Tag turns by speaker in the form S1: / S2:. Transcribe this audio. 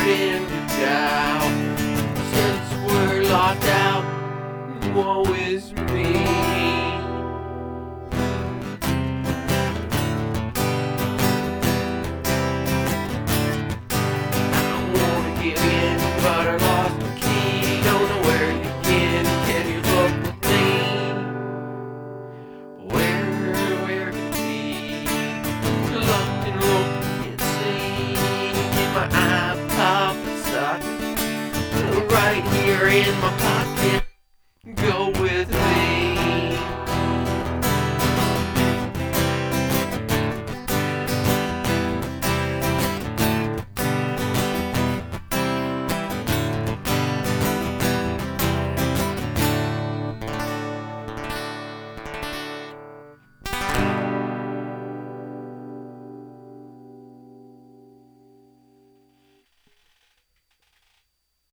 S1: starting to doubt. Since we're locked out, woe is me. I wanna get in, but I lost my key. Don't know where to begin. Can you look with me? Where to be? Looked and looked, can't see. In my iPod socket, right here in my pocket.